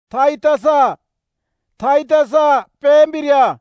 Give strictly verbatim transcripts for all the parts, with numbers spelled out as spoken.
Taitasa, taitasa pembiria.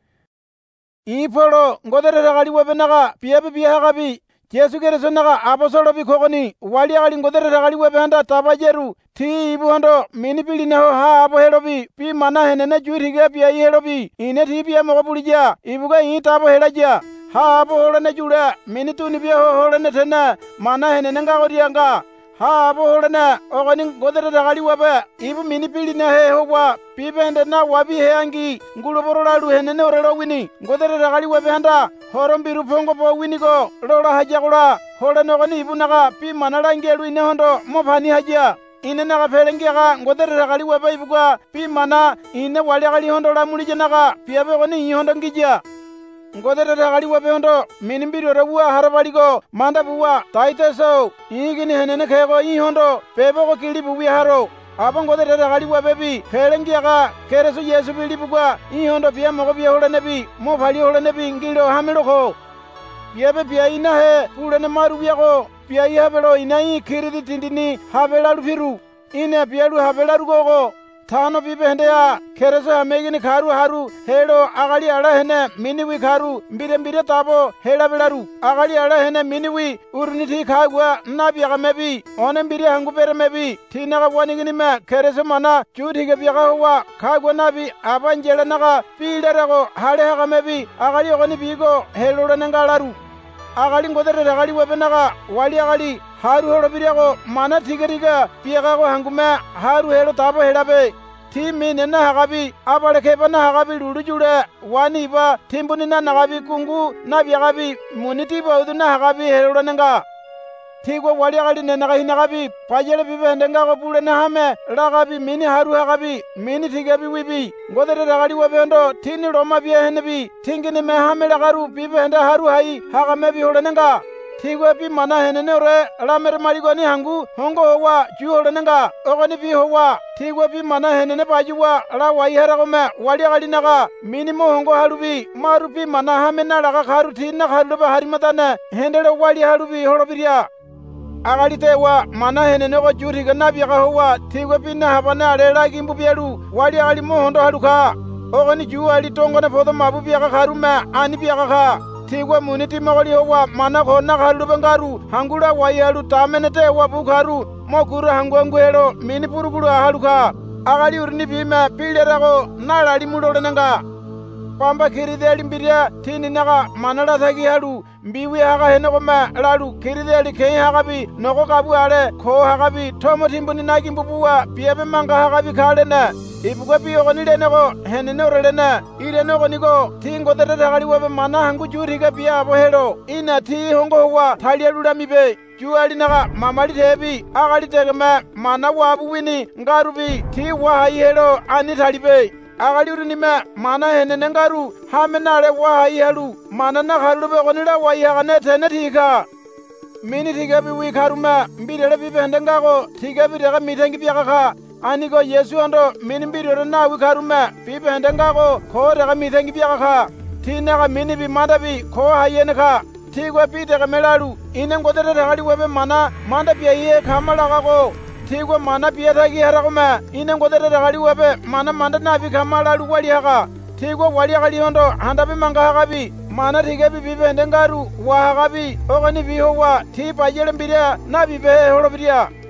Ipolo ngodere ragali webenaga piebe bihagabi. Jesu Kristo naga abosolo bikogoni wali agali ngodere ragali webenda tabajeru ti ibuhondo minipili neho ha abo helobi pi mana henene juirige pia helobi ine ti pia mogobulija ibuga ita abo helaja ha abo holene jura minituni pia ho holene tena mana henene ngagodianga ha abo holene ogoni ngodere ragali webe ibu minipili nehe howa pibende na wabi heangi nguluborola lu henene orelo wini ngodere ragali webenda horombiru pongo po winigo lola hajagula hole nogoni ibunaga pi manalangelu ine hondo mopani haja ine naga pelengiaga ngodere ragali weba ibuga pi mana ine wali agali hondo la mulije naga piabe goni i hondo ngija ngodere ragali webe hondo minimbiru rebuwa harabaligo manda buwa taiteso igini henene kego i hondo pebego kilibu wiharo abo ngodere ragali webebi pelengiaga kereso Yesu bilibugwa i hondo pia mogo bia hole nebi mo phali hole nebi ngilo hamiloko piebe pia ina he pulene maru biago pia i habelo ina i kiridi tindini habela lufiru ine pia lu habela rugogo tano pibe hendeya kereso hamegini karu haru helo agali ala hene miniwi karu mbire mbire tabo hela belaru agali ala hene miniwi urniti kagwa nabiaga mebi one mbire hangu bere mebi tinaga waningini me kereso mana chutige biaga huwa kagwa nabi abanjele naga pilerego hale haga mebi agali ogoni bigo helo lenengalaru agali ngodere ragali webenaga wali agali haru holo biriago mana tigeriga piagago hangume haru helo tabo helabe timi nena hagabi abale keba na hagabi lulu jule wani ba timbuni na nagabi kungu na biagabi muniti ba udu na hagabi helo nenga tigwa wali agali nena ga hinagabi pajele bibe ndenga go bule na hame ragabi mini haru hagabi mini tigabi wibi ngodere ragali webendo tini roma biye henebi tingini me hame lagaru bibe henda haru hai hagame bi holo nenga tigwe pi mana henene ore ramere marigoni hangu hongo howa ju holo nenga ogoni bi howa tigwe pi mana henene bajuwa la wai haragome wali agali naga minimo hongo harubi marupi mana hame na laga karu tina karu ba harimatane hendele wali harubi holo biria agali tewa mana henene go juriga nabiaga howa tigwe pi na habana alela gimbu bielu wali agali mo hondo haruka ogoni ju ali tongone podo mabu biaga karume ani biaga ka tigwe muniti magoli howa mana kona karu bengaru hangula wayalu tamenete wa bukaru mokuru hangwengwelo mini purugulu ahaluka agali urni bime pilerago nalali mulole nanga pamba kirideli mbiria tini naga manala thagi halu mbiwi haga henogoma lalu kirideli kei hagabi nogo kabu ale ko hagabi tomo timbuni nagi mbubuwa piebe manga hagabi kalene ibugwe piyo goni lenego henene orelene ilene gonigo tingo tere ragali webe mana hangu juriga piya abo helo ina ti hongo huwa thalia lulamibe juali naga mamali tebi agali tegeme mana wabu wini ngarubi ti wahai helo ani thalibe agali urinime mana henene ngaru hamenale wahai helu mana na halube gonila wayagane tene tika mini tigabi wikarume mbirele bibe hendengago tigabi rega mitengi biagaka anigo Yesu ando mini mbirele na wikarume bibe hendengago ko rega mitengi biagaka tinaga mini bi mandabi ko hayeneka tigwe pite melalu ine ngodere ragali webe mana manda pia iye kamalagago tigwe mana pia tagi haragome ine ngodere ragali webe mana manda nabi kamalalu wali haga tigwe wali agali hondo handabi manga hagabi mana tigebi bibe ndengaru wa hagabi ogoni bihowa ti pajele mbiria nabi behe holo biria